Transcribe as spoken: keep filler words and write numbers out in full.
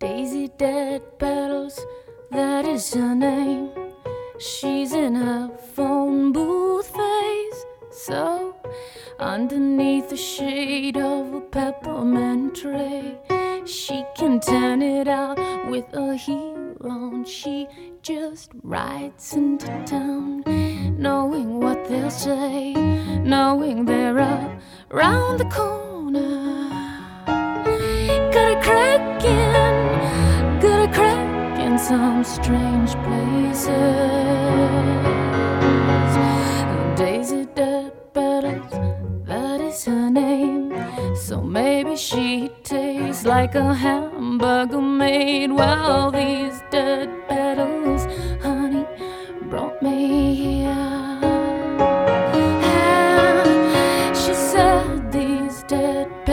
Daisy Dead Petals, that is her name. She's in her phone booth phase, so underneath the shade of a peppermint tray, she can turn it out with a heel on. She just rides into town, knowing what they'll say, knowing they're around the corner. Got a crack in, got a crack in some strange places. Daisy Dead Petals, that is her name. So maybe she tastes like a hamburger made while these dead